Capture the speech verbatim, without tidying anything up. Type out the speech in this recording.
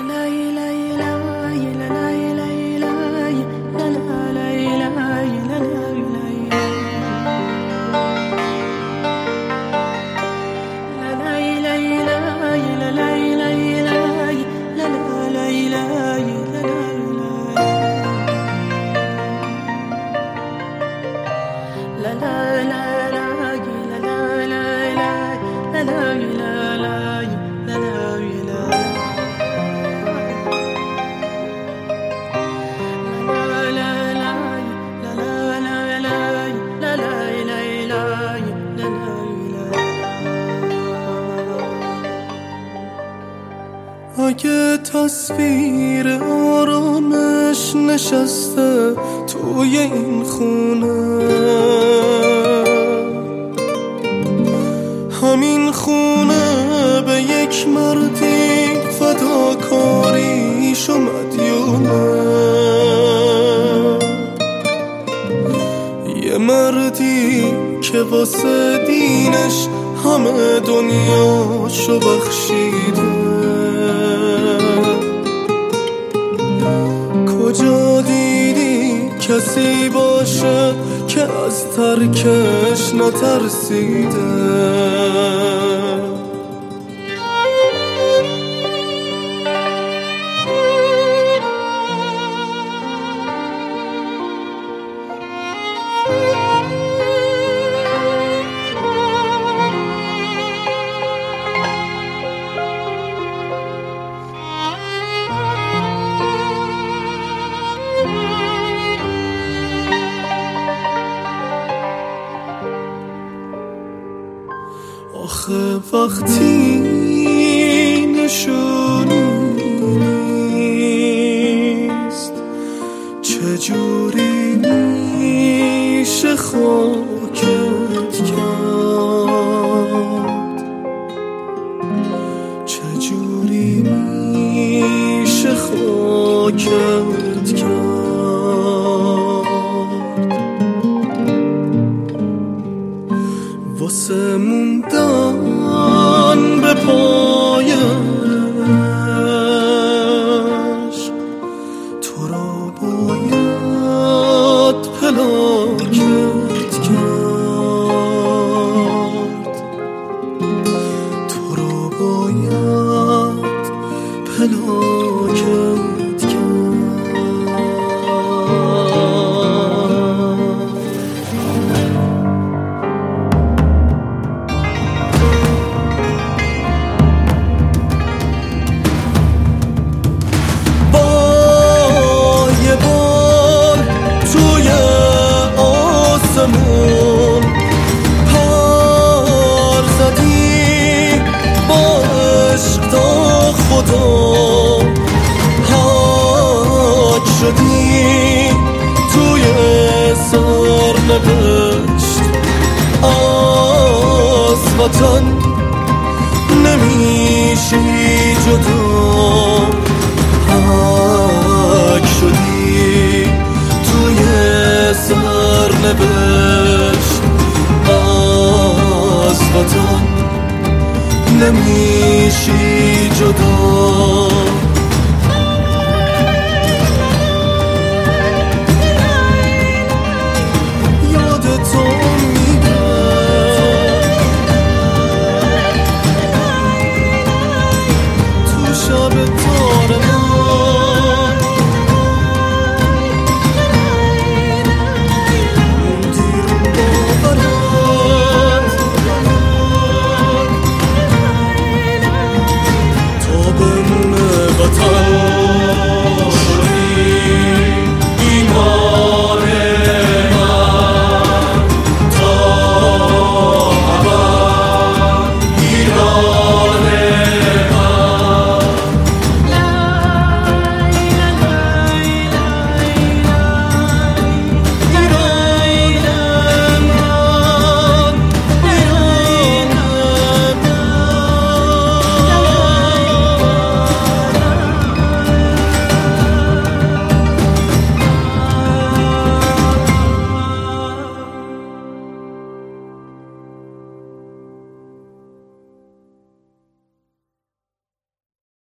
اگه تصویر آرامش نشسته توی این خونه، همین خونه به یک مردی فداکاریش و مدیونه، یه مردی که واسه دینش همه دنیاشو بخشیده. کجا دیدی کسی باشه که از ترکش نترسیده؟ آخه وقتی نشونی نیست چجوری میشه خاکت کرد؟ چجوری میشه خاکت کرد؟ واسه موندن به پایش تو را باید پلاکت کرد، تو را باید پلاکت کرد. پر زدی با عشق تا خدا، حاج شدی توی سرنوشت، از وطن نمیشی جدا، حاج شدی توی سرنوشت، از وطن نمیشی جدا.